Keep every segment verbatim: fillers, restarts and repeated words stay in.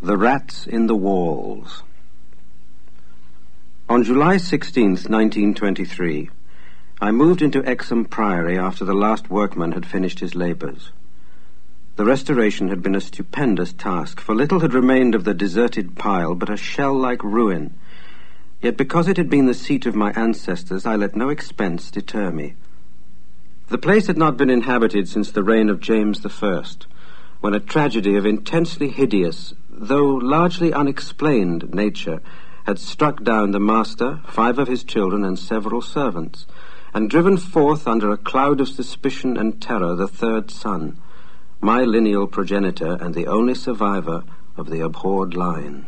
The Rats in the Walls. On July sixteenth, nineteen twenty-three, I moved into Exham Priory after the last workman had finished his labours. The restoration had been a stupendous task, for little had remained of the deserted pile but a shell-like ruin. Yet because it had been the seat of my ancestors, I let no expense deter me. The place had not been inhabited since the reign of James the First, when a tragedy of intensely hideous, though largely unexplained nature had struck down the master, five of his children, and several servants, and driven forth under a cloud of suspicion and terror the third son, my lineal progenitor and the only survivor of the abhorred line.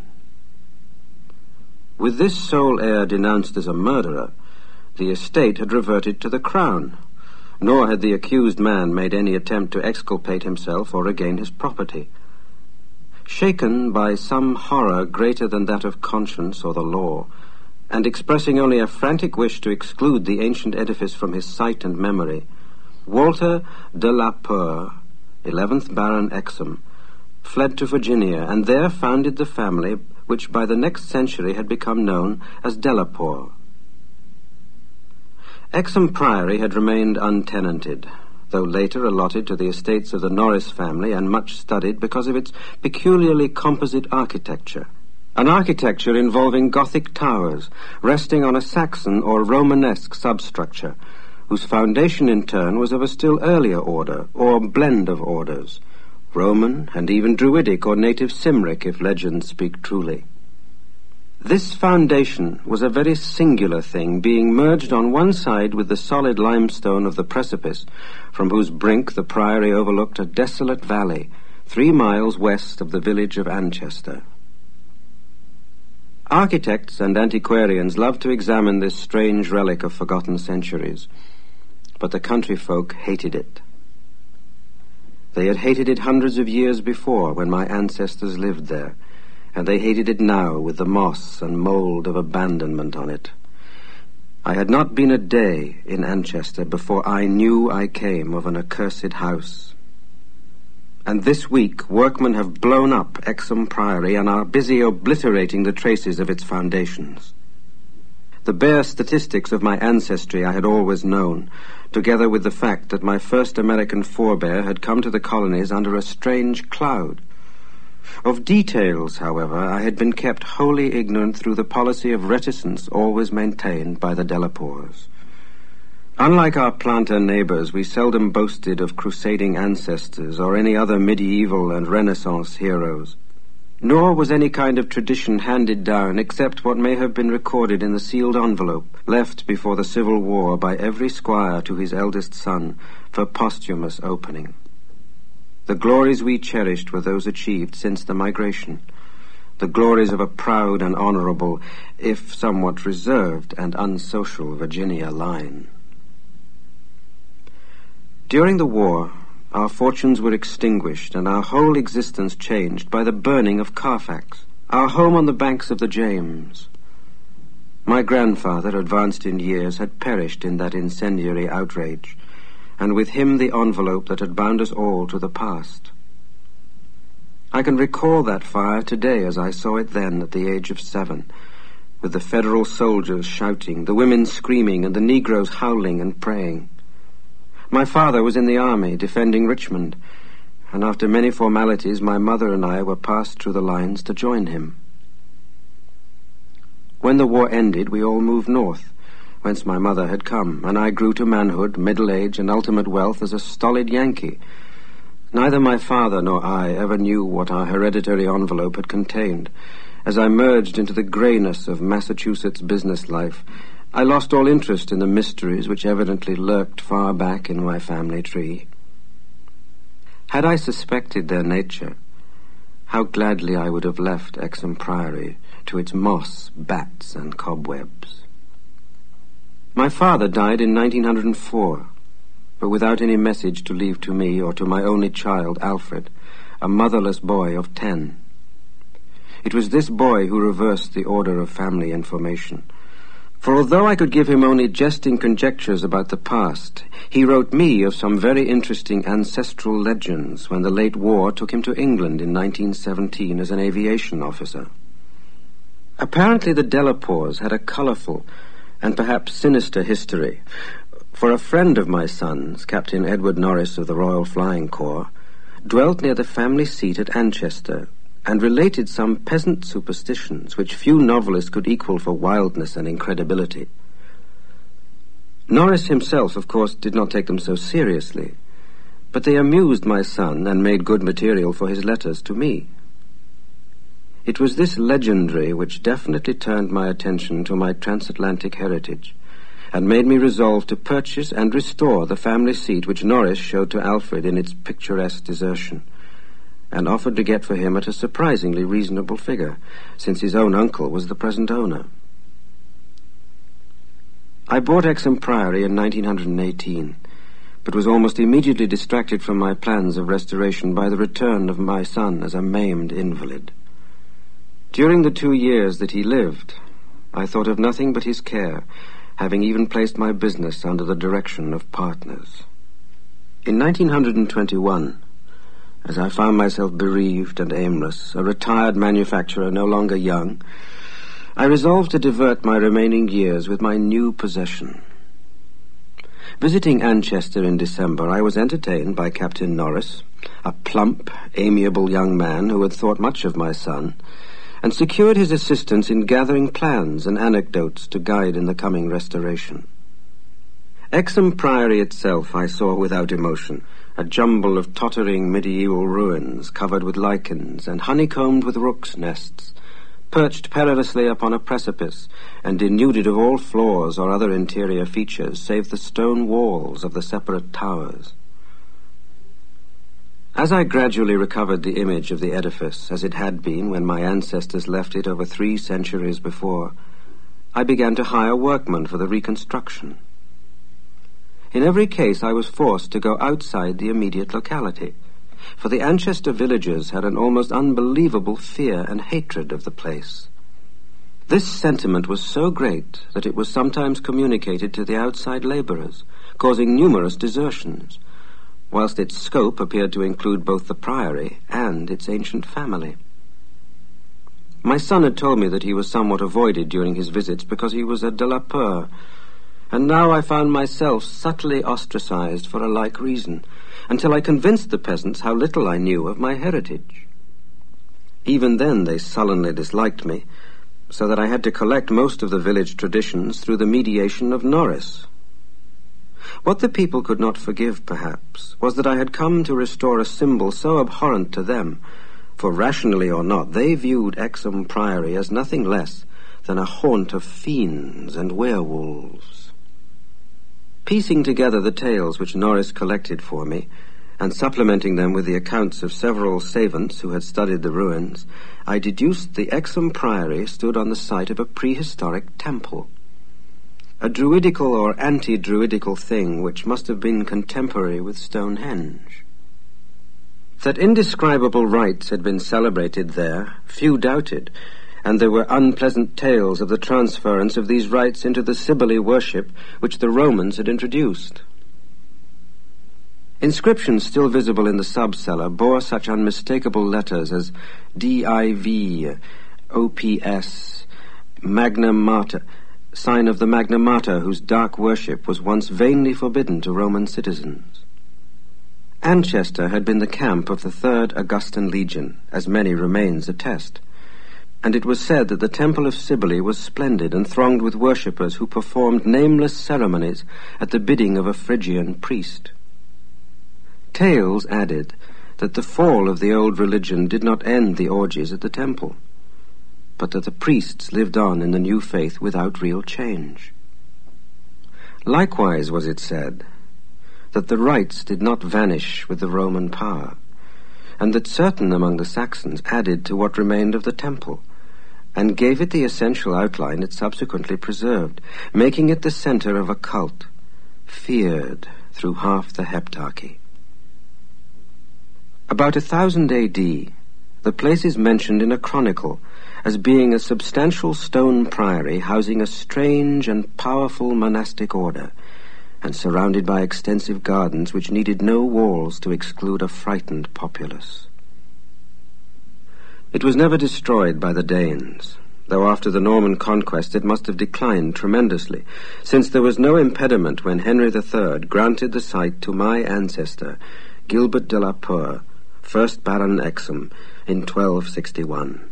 With this sole heir denounced as a murderer, the estate had reverted to the crown, nor had the accused man made any attempt to exculpate himself or regain his property. Shaken by some horror greater than that of conscience or the law, and expressing only a frantic wish to exclude the ancient edifice from his sight and memory, Walter de la Poer, eleventh Baron Exham, fled to Virginia, and there founded the family which by the next century had become known as Delaporte. Exham Priory had remained untenanted, though later allotted to the estates of the Norris family and much studied because of its peculiarly composite architecture, an architecture involving Gothic towers resting on a Saxon or Romanesque substructure, whose foundation in turn was of a still earlier order, or blend of orders, Roman and even Druidic or native Cymric, if legends speak truly. This foundation was a very singular thing, being merged on one side with the solid limestone of the precipice, from whose brink the priory overlooked a desolate valley, three miles west of the village of Anchester. Architects and antiquarians loved to examine this strange relic of forgotten centuries, but the country folk hated it. They had hated it hundreds of years before, when my ancestors lived there, and they hated it now with the moss and mould of abandonment on it. I had not been a day in Anchester before I knew I came of an accursed house. And this week workmen have blown up Exham Priory and are busy obliterating the traces of its foundations. The bare statistics of my ancestry I had always known, together with the fact that my first American forebear had come to the colonies under a strange cloud. Of details, however, I had been kept wholly ignorant through the policy of reticence always maintained by the Delaportes. Unlike our planter neighbors, we seldom boasted of crusading ancestors or any other medieval and Renaissance heroes. Nor was any kind of tradition handed down except what may have been recorded in the sealed envelope left before the Civil War by every squire to his eldest son for posthumous opening. The glories we cherished were those achieved since the migration, the glories of a proud and honorable, if somewhat reserved and unsocial Virginia line. During the war, our fortunes were extinguished and our whole existence changed by the burning of Carfax, our home on the banks of the James. My grandfather, advanced in years, had perished in that incendiary outrage, and with him the envelope that had bound us all to the past. I can recall that fire today as I saw it then at the age of seven, with the Federal soldiers shouting, the women screaming, and the Negroes howling and praying. My father was in the army, defending Richmond, and after many formalities my mother and I were passed through the lines to join him. When the war ended, we all moved north, whence my mother had come, and I grew to manhood, middle age, and ultimate wealth as a stolid Yankee. Neither my father nor I ever knew what our hereditary envelope had contained. As I merged into the greyness of Massachusetts business life, I lost all interest in the mysteries which evidently lurked far back in my family tree. Had I suspected their nature, how gladly I would have left Exham Priory to its moss, bats, and cobwebs. My father died in nineteen oh four, but without any message to leave to me or to my only child, Alfred, a motherless boy of ten. It was this boy who reversed the order of family information, For although I could give him only jesting conjectures about the past, he wrote me of some very interesting ancestral legends when the late war took him to England in nineteen seventeen as an aviation officer. Apparently the Delapours had a colourful and perhaps sinister history, for a friend of my son's, Captain Edward Norris of the Royal Flying Corps, dwelt near the family seat at Anchester, and related some peasant superstitions which few novelists could equal for wildness and incredibility. Norris himself, of course, did not take them so seriously, but they amused my son and made good material for his letters to me. It was this legendary which definitely turned my attention to my transatlantic heritage, and made me resolve to purchase and restore the family seat which Norris showed to Alfred in its picturesque desertion, and offered to get for him at a surprisingly reasonable figure, since his own uncle was the present owner. I bought Exham Priory in nineteen eighteen, but was almost immediately distracted from my plans of restoration by the return of my son as a maimed invalid. During the two years that he lived, I thought of nothing but his care, having even placed my business under the direction of partners. In nineteen twenty-one, as I found myself bereaved and aimless, a retired manufacturer no longer young, I resolved to divert my remaining years with my new possession. Visiting Anchester in December, I was entertained by Captain Norris, a plump, amiable young man who had thought much of my son, and secured his assistance in gathering plans and anecdotes to guide in the coming restoration. Exham Priory itself I saw without emotion, a jumble of tottering medieval ruins covered with lichens and honeycombed with rooks' nests, perched perilously upon a precipice and denuded of all floors or other interior features save the stone walls of the separate towers. As I gradually recovered the image of the edifice as it had been when my ancestors left it over three centuries before, I began to hire workmen for the reconstruction. In every case I was forced to go outside the immediate locality, for the Anchester villagers had an almost unbelievable fear and hatred of the place. This sentiment was so great that it was sometimes communicated to the outside labourers, causing numerous desertions, whilst its scope appeared to include both the priory and its ancient family. My son had told me that he was somewhat avoided during his visits because he was a Delapour, and now I found myself subtly ostracized for a like reason, until I convinced the peasants how little I knew of my heritage. Even then they sullenly disliked me, so that I had to collect most of the village traditions through the mediation of Norris. What the people could not forgive, perhaps, was that I had come to restore a symbol so abhorrent to them, for rationally or not, they viewed Exham Priory as nothing less than a haunt of fiends and werewolves. Piecing together the tales which Norris collected for me, and supplementing them with the accounts of several savants who had studied the ruins, I deduced the Exham Priory stood on the site of a prehistoric temple, a druidical or anti-druidical thing which must have been contemporary with Stonehenge. That indescribable rites had been celebrated there, few doubted, and there were unpleasant tales of the transference of these rites into the Cybele worship which the Romans had introduced. Inscriptions still visible in the sub-cellar bore such unmistakable letters as D I V, O P S, Magna Mater, sign of the Magna Mater whose dark worship was once vainly forbidden to Roman citizens. Anchester had been the camp of the Third Augustan Legion, as many remains attest, and it was said that the Temple of Cybele was splendid and thronged with worshippers who performed nameless ceremonies at the bidding of a Phrygian priest. Tales added that the fall of the old religion did not end the orgies at the temple, but that the priests lived on in the new faith without real change. Likewise was it said that the rites did not vanish with the Roman power, and that certain among the Saxons added to what remained of the temple, and gave it the essential outline it subsequently preserved, making it the center of a cult, feared through half the Heptarchy. About a thousand A D, The place is mentioned in a chronicle as being a substantial stone priory housing a strange and powerful monastic order, and surrounded by extensive gardens which needed no walls to exclude a frightened populace. It was never destroyed by the Danes, though after the Norman conquest it must have declined tremendously, since there was no impediment when Henry the Third granted the site to my ancestor, Gilbert de la Poer, first Baron Exham, in twelve sixty-one.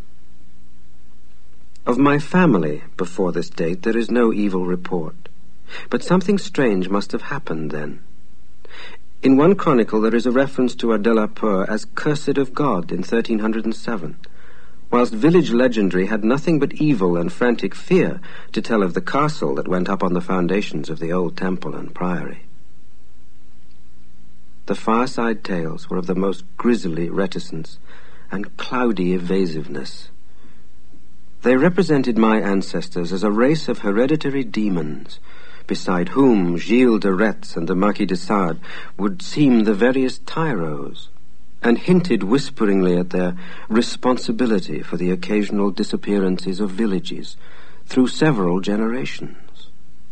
Of my family before this date there is no evil report, but something strange must have happened then. In one chronicle there is a reference to a de la Poer as cursed of God in thirteen hundred seven, whilst village legendary had nothing but evil and frantic fear to tell of the castle that went up on the foundations of the old temple and priory. The fireside tales were of the most grisly reticence and cloudy evasiveness. They represented my ancestors as a race of hereditary demons, beside whom Gilles de Retz and the Marquis de Sade would seem the veriest tyros, and hinted whisperingly at their responsibility for the occasional disappearances of villages through several generations.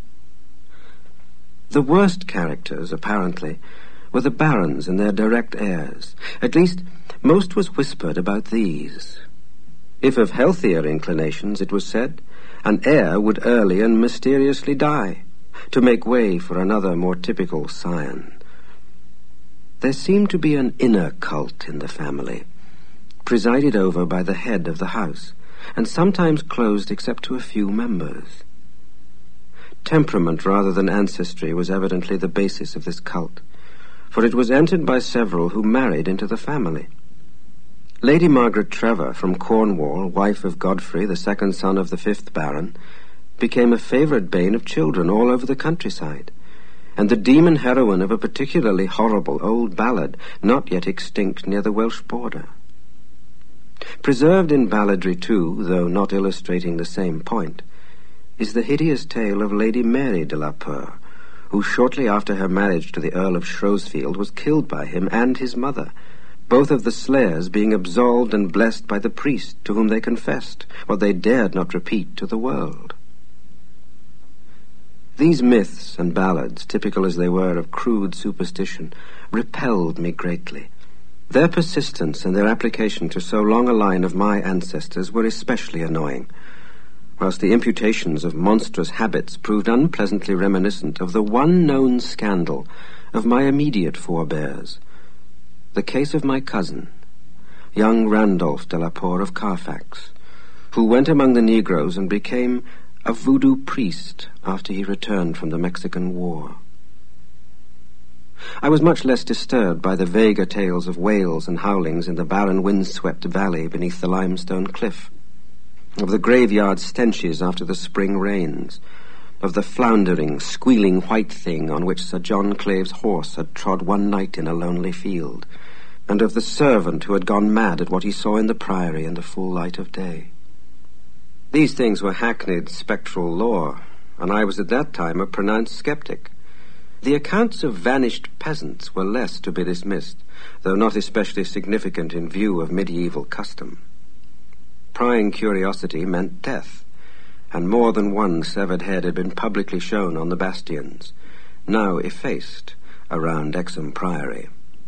The worst characters, apparently, were the barons and their direct heirs. At least, most was whispered about these. If of healthier inclinations, it was said, an heir would early and mysteriously die, to make way for another more typical scion. There seemed to be an inner cult in the family, presided over by the head of the house, and sometimes closed except to a few members. Temperament rather than ancestry was evidently the basis of this cult, for it was entered by several who married into the family. Lady Margaret Trevor from Cornwall, wife of Godfrey, the second son of the fifth Baron, became a favourite bane of children all over the countryside, and the demon heroine of a particularly horrible old ballad not yet extinct near the Welsh border. Preserved in balladry too, though not illustrating the same point, is the hideous tale of Lady Mary de la Poer, who shortly after her marriage to the Earl of Shrewsfield was killed by him and his mother, both of the slayers being absolved and blessed by the priest to whom they confessed what they dared not repeat to the world. These myths and ballads, typical as they were of crude superstition, repelled me greatly. Their persistence and their application to so long a line of my ancestors were especially annoying, whilst the imputations of monstrous habits proved unpleasantly reminiscent of the one known scandal of my immediate forebears, the case of my cousin, young Randolph de la Poer of Carfax, who went among the Negroes and became a voodoo priest after he returned from the Mexican War. I was much less disturbed by the vaguer tales of wails and howlings in the barren wind-swept valley beneath the limestone cliff, of the graveyard stenches after the spring rains, of the floundering, squealing white thing on which Sir John Clave's horse had trod one night in a lonely field, and of the servant who had gone mad at what he saw in the priory in the full light of day. These things were hackneyed spectral lore, and I was at that time a pronounced sceptic. The accounts of vanished peasants were less to be dismissed, though not especially significant in view of medieval custom. Prying curiosity meant death, and more than one severed head had been publicly shown on the bastions, now effaced, around Exham Priory.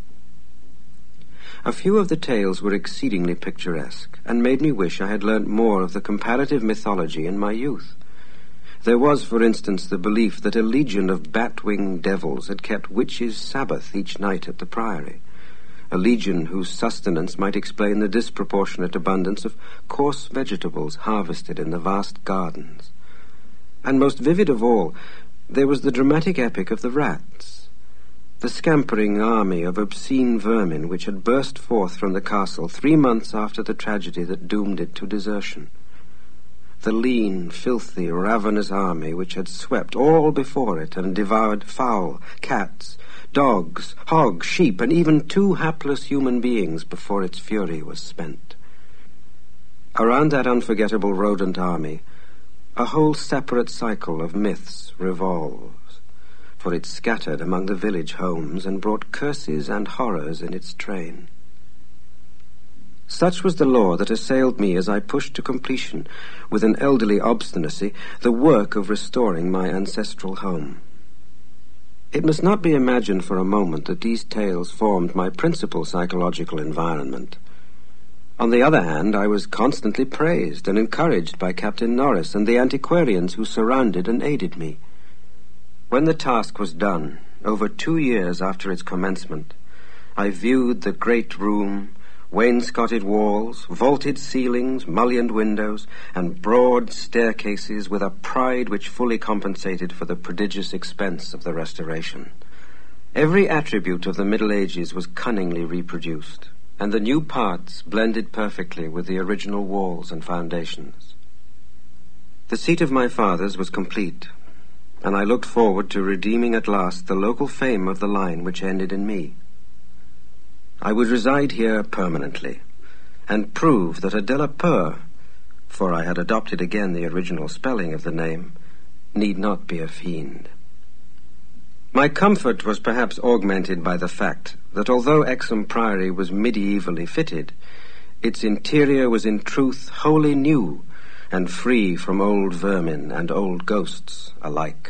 A few of the tales were exceedingly picturesque, and made me wish I had learnt more of the comparative mythology in my youth. There was, for instance, the belief that a legion of bat-winged devils had kept witches' Sabbath each night at the priory, a legion whose sustenance might explain the disproportionate abundance of coarse vegetables harvested in the vast gardens. And most vivid of all, there was the dramatic epic of the rats, the scampering army of obscene vermin which had burst forth from the castle three months after the tragedy that doomed it to desertion. The lean, filthy, ravenous army which had swept all before it and devoured fowl, cats, dogs, hogs, sheep, and even two hapless human beings before its fury was spent. Around that unforgettable rodent army, a whole separate cycle of myths revolves, for it scattered among the village homes and brought curses and horrors in its train. Such was the law that assailed me as I pushed to completion, with an elderly obstinacy, the work of restoring my ancestral home. It must not be imagined for a moment that these tales formed my principal psychological environment. On the other hand, I was constantly praised and encouraged by Captain Norris and the antiquarians who surrounded and aided me. When the task was done, over two years after its commencement, I viewed the great room, wainscoted walls, vaulted ceilings, mullioned windows, and broad staircases with a pride which fully compensated for the prodigious expense of the restoration. Every attribute of the Middle Ages was cunningly reproduced, and the new parts blended perfectly with the original walls and foundations. The seat of my fathers was complete, and I looked forward to redeeming at last the local fame of the line which ended in me. I would reside here permanently, and prove that a de la Peur, for I had adopted again the original spelling of the name, need not be a fiend. My comfort was perhaps augmented by the fact that although Exham Priory was medievally fitted, its interior was in truth wholly new and free from old vermin and old ghosts alike.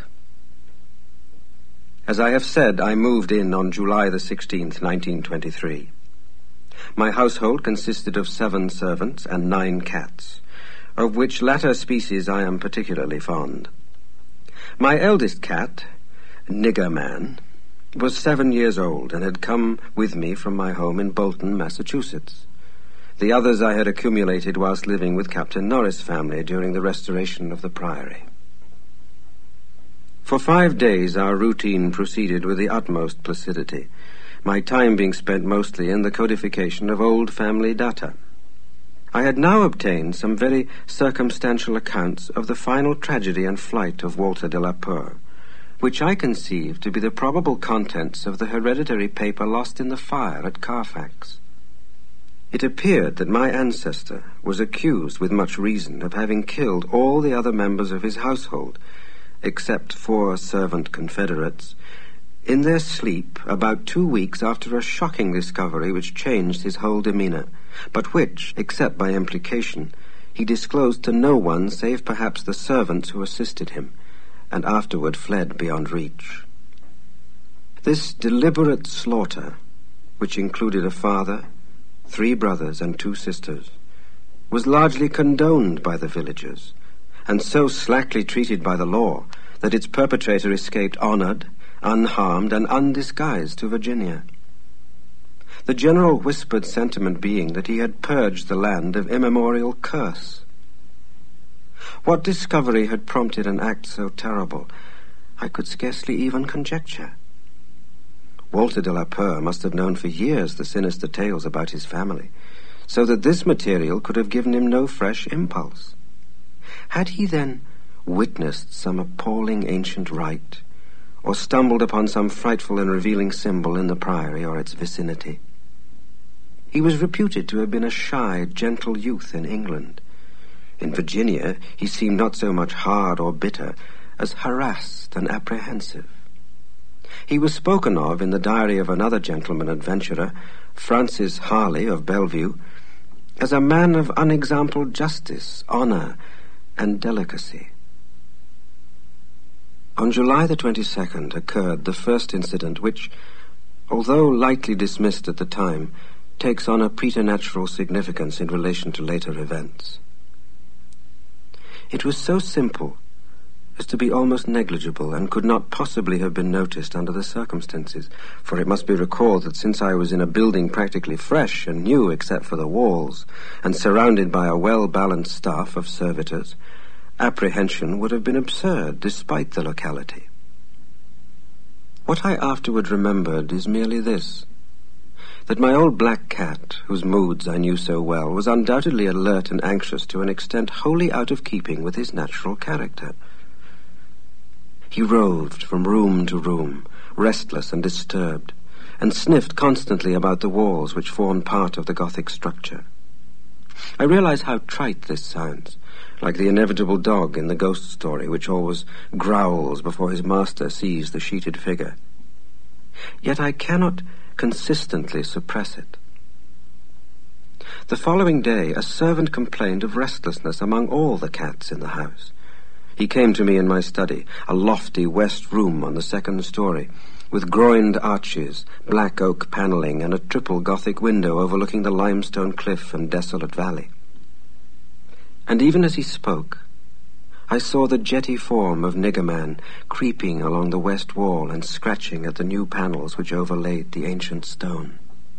As I have said, I moved in on July the sixteenth, nineteen twenty-three. My household consisted of seven servants and nine cats, of which latter species I am particularly fond. My eldest cat, Nigger Man, was seven years old and had come with me from my home in Bolton, Massachusetts. The others I had accumulated whilst living with Captain Norris' family during the restoration of the priory. For five days our routine proceeded with the utmost placidity, my time being spent mostly in the codification of old family data. I had now obtained some very circumstantial accounts of the final tragedy and flight of Walter de la Peur, which I conceived to be the probable contents of the hereditary paper lost in the fire at Carfax. It appeared that my ancestor was accused with much reason of having killed all the other members of his household, except four servant confederates, in their sleep about two weeks after a shocking discovery which changed his whole demeanor, but which, except by implication, he disclosed to no one save perhaps the servants who assisted him, and afterward fled beyond reach. This deliberate slaughter, which included a father, three brothers, and two sisters, was largely condoned by the villagers, and so slackly treated by the law that its perpetrator escaped honored, unharmed, and undisguised to Virginia. The general whispered sentiment being that he had purged the land of immemorial curse. What discovery had prompted an act so terrible, I could scarcely even conjecture. Walter de la Peur must have known for years the sinister tales about his family, so that this material could have given him no fresh impulse. Had he then witnessed some appalling ancient rite, or stumbled upon some frightful and revealing symbol in the priory or its vicinity? He was reputed to have been a shy, gentle youth in England. In Virginia, he seemed not so much hard or bitter as harassed and apprehensive. He was spoken of in the diary of another gentleman adventurer, Francis Harley of Bellevue, as a man of unexampled justice, honor, and delicacy. On July the twenty-second occurred the first incident which, although lightly dismissed at the time, takes on a preternatural significance in relation to later events. It was so simple as to be almost negligible and could not possibly have been noticed under the circumstances, for it must be recalled that since I was in a building practically fresh and new except for the walls, and surrounded by a well-balanced staff of servitors, apprehension would have been absurd despite the locality. What I afterward remembered is merely this, that my old black cat, whose moods I knew so well, was undoubtedly alert and anxious to an extent wholly out of keeping with his natural character. He roved from room to room, restless and disturbed, and sniffed constantly about the walls which formed part of the Gothic structure. I realize how trite this sounds, like the inevitable dog in the ghost story which always growls before his master sees the sheeted figure. Yet I cannot consistently suppress it. The following day, a servant complained of restlessness among all the cats in the house. He came to me in my study, a lofty west room on the second story, with groined arches, black oak panelling, and a triple Gothic window overlooking the limestone cliff and desolate valley. And even as he spoke, I saw the jetty form of Niggerman creeping along the west wall and scratching at the new panels which overlaid the ancient stone.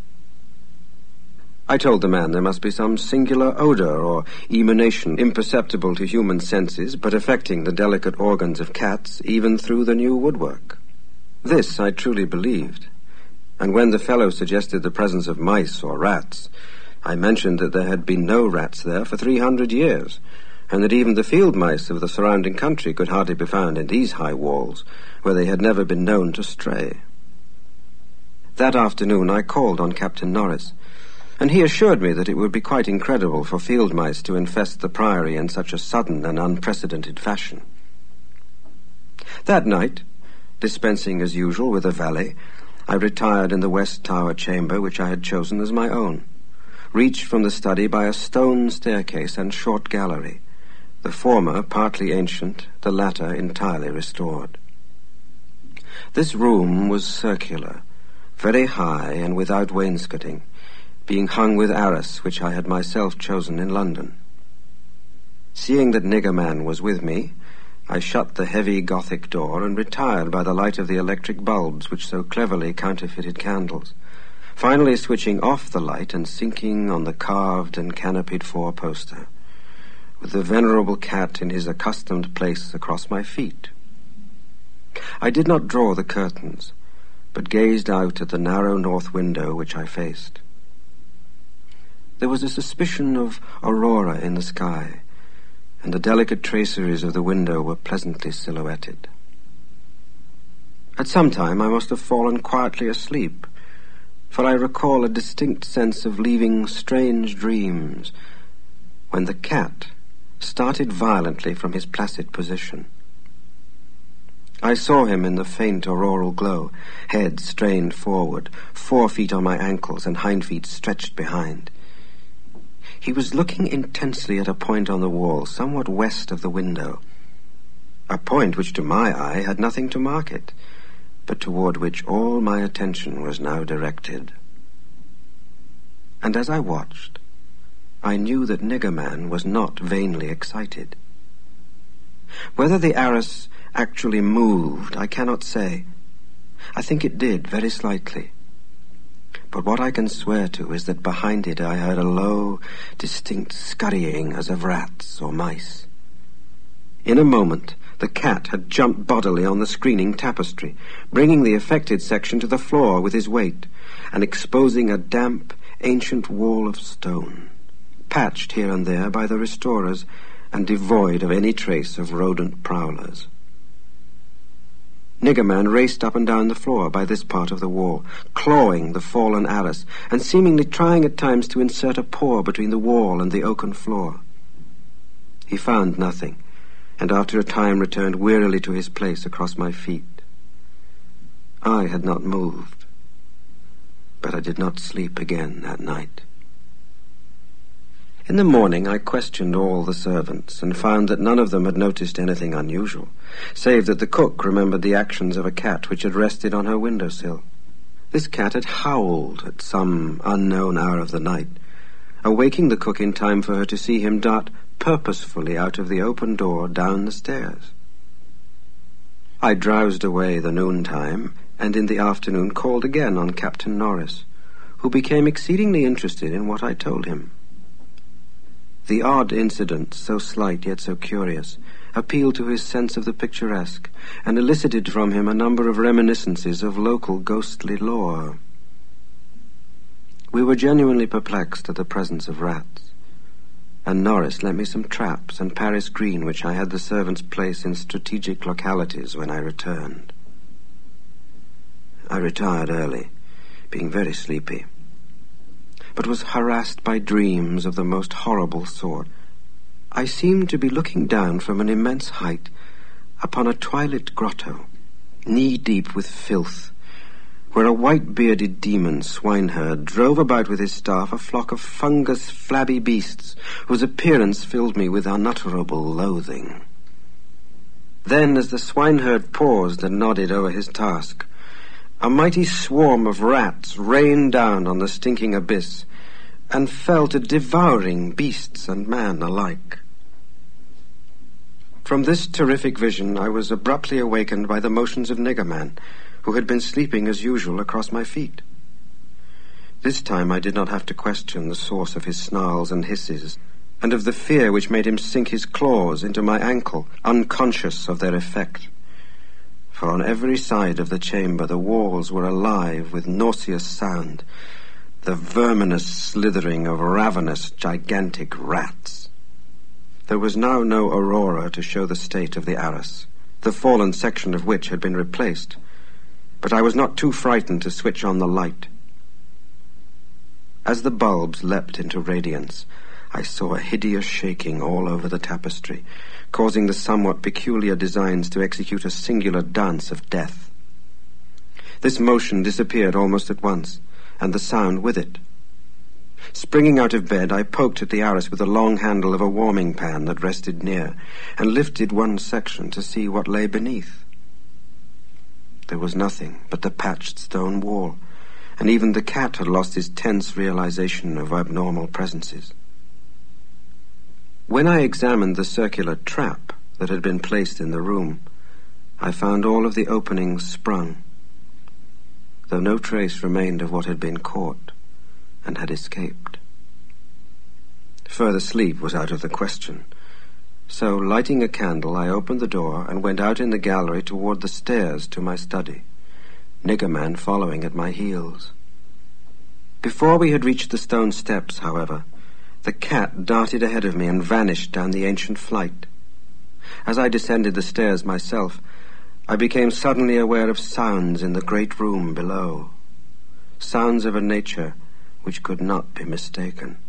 I told the man there must be some singular odor or emanation imperceptible to human senses, but affecting the delicate organs of cats even through the new woodwork. This I truly believed, and when the fellow suggested the presence of mice or rats, I mentioned that there had been no rats there for three hundred years, and that even the field mice of the surrounding country could hardly be found in these high walls, where they had never been known to stray. That afternoon I called on Captain Norris, and he assured me that it would be quite incredible for field mice to infest the Priory in such a sudden and unprecedented fashion. That night, dispensing as usual with a valet, I retired in the west tower chamber which I had chosen as my own, reached from the study by a stone staircase and short gallery, the former partly ancient, the latter entirely restored. This room was circular, very high and without wainscoting, being hung with arras which I had myself chosen in London. Seeing that Niggerman was with me, I shut the heavy Gothic door and retired by the light of the electric bulbs which so cleverly counterfeited candles, finally switching off the light and sinking on the carved and canopied four-poster, with the venerable cat in his accustomed place across my feet. I did not draw the curtains, but gazed out at the narrow north window which I faced. There was a suspicion of aurora in the sky, and the delicate traceries of the window were pleasantly silhouetted. At some time I must have fallen quietly asleep, for I recall a distinct sense of leaving strange dreams when the cat started violently from his placid position. I saw him in the faint auroral glow, head strained forward, fore feet on my ankles and hind feet stretched behind. He was looking intensely at a point on the wall somewhat west of the window, a point which to my eye had nothing to mark it, but toward which all my attention was now directed. And as I watched, I knew that Niggerman was not vainly excited. Whether the arras actually moved, I cannot say. I think it did, very slightly. But what I can swear to is that behind it I heard a low, distinct scurrying as of rats or mice. In a moment, the cat had jumped bodily on the screening tapestry, bringing the affected section to the floor with his weight, and exposing a damp, ancient wall of stone, patched here and there by the restorers, and devoid of any trace of rodent prowlers. Niggerman raced up and down the floor by this part of the wall, clawing the fallen arras, and seemingly trying at times to insert a paw between the wall and the oaken floor. He found nothing, and after a time returned wearily to his place across my feet. I had not moved, but I did not sleep again that night. In the morning I questioned all the servants, and found that none of them had noticed anything unusual, save that the cook remembered the actions of a cat which had rested on her windowsill. This cat had howled at some unknown hour of the night, awaking the cook in time for her to see him dart purposefully out of the open door down the stairs. I drowsed away the noontime, and in the afternoon called again on Captain Norris, who became exceedingly interested in what I told him. The odd incident, so slight yet so curious, appealed to his sense of the picturesque, and elicited from him a number of reminiscences of local ghostly lore. We were genuinely perplexed at the presence of rats, and Norris lent me some traps and Paris green which I had the servants place in strategic localities when I returned. I retired early, being very sleepy, but was harassed by dreams of the most horrible sort. I seemed to be looking down from an immense height upon a twilit grotto, knee-deep with filth, where a white-bearded demon swineherd drove about with his staff a flock of fungus, flabby beasts whose appearance filled me with unutterable loathing. Then, as the swineherd paused and nodded over his task, a mighty swarm of rats rained down on the stinking abyss and fell to devouring beasts and man alike. From this terrific vision I was abruptly awakened by the motions of Niggerman, who had been sleeping as usual across my feet. This time I did not have to question the source of his snarls and hisses, and of the fear which made him sink his claws into my ankle, unconscious of their effect. For on every side of the chamber the walls were alive with nauseous sound, the verminous slithering of ravenous, gigantic rats. There was now no aurora to show the state of the arras, the fallen section of which had been replaced, but I was not too frightened to switch on the light. As the bulbs leapt into radiance, I saw a hideous shaking all over the tapestry, causing the somewhat peculiar designs to execute a singular dance of death. This motion disappeared almost at once, and the sound with it. Springing out of bed, I poked at the arras with the long handle of a warming pan that rested near, and lifted one section to see what lay beneath. There was nothing but the patched stone wall, and even the cat had lost his tense realization of abnormal presences. When I examined the circular trap that had been placed in the room, I found all of the openings sprung, though no trace remained of what had been caught and had escaped. Further sleep was out of the question, so, lighting a candle, I opened the door and went out in the gallery toward the stairs to my study, Niggerman following at my heels. Before we had reached the stone steps, however, the cat darted ahead of me and vanished down the ancient flight. As I descended the stairs myself, I became suddenly aware of sounds in the great room below, sounds of a nature which could not be mistaken.